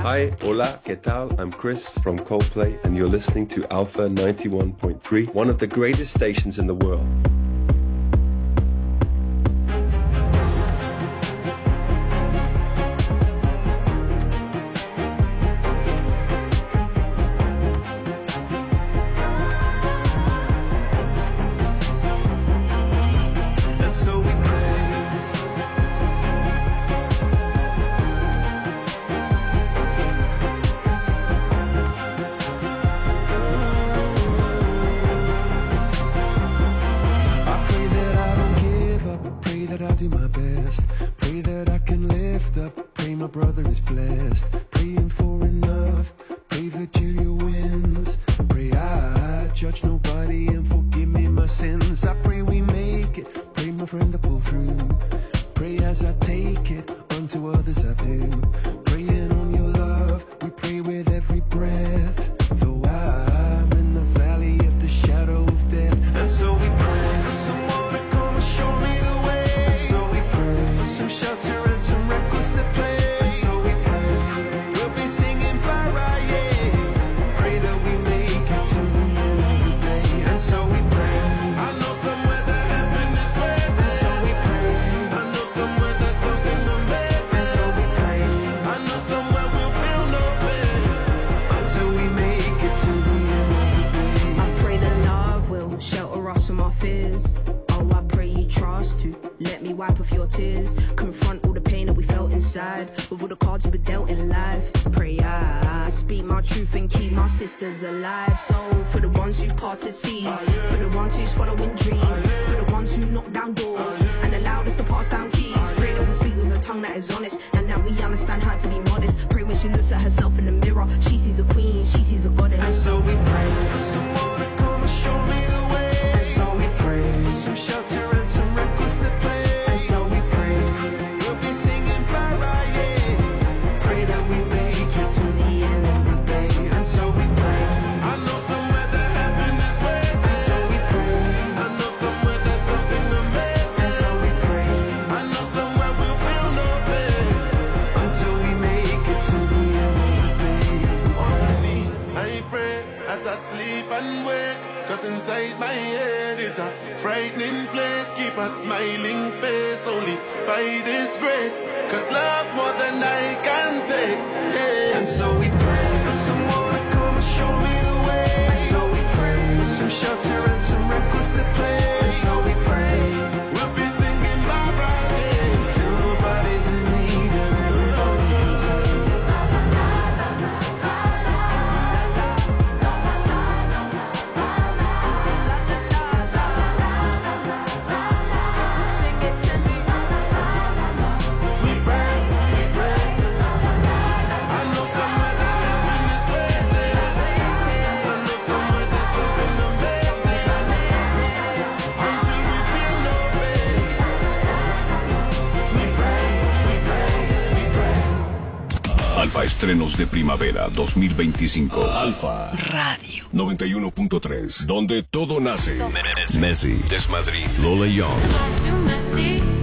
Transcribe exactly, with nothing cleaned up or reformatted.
Hi, hola, ¿qué tal? I'm Chris from Coldplay, and you're listening to Alpha ninety-one point three, one of the greatest stations in the world. Alive, so for the ones who parted seas, for the ones who's following dreams, for the ones who knock down doors and allowed us to pass down keys. Pray that we speak with a tongue that is honest and that we understand how to be modest. Pray when she looks at herself in the mirror, she sees a queen, she sees a goddess. And so we pray for someone to come and show me the way. And so we pray for some shelter and some records to play. And so we pray we'll be singing Mariah. Pray that we make it to the end of the day. And so we pray. I know somewhere that heaven is waiting. And so we pray. I know somewhere there's something amazing. And so we pray. I know somewhere we'll feel no pain until we make it to the end of the day. On my knees, I pray as I sleep and wake. Cause inside my head is a frightening place. Keep a smiling face only by this grace. Cause love more than I can take. Hey. And so we pray for someone to come and show me the way. And so we pray for some shelter and some records to play. And so we pray we'll be singing bye bye day till nobody's in need and everybody's okay. Sing it to me. We pray, we pray. I know somewhere that heaven is waiting. I know somewhere there's something amazing until we feel no pain. We pray, we pray, we pray. Alfa Estrenos de Primavera dos mil veinticinco. Alfa Radio noventa y uno punto tres, donde todo nace. Messi, Desmadrid, Lola Young. Too messy.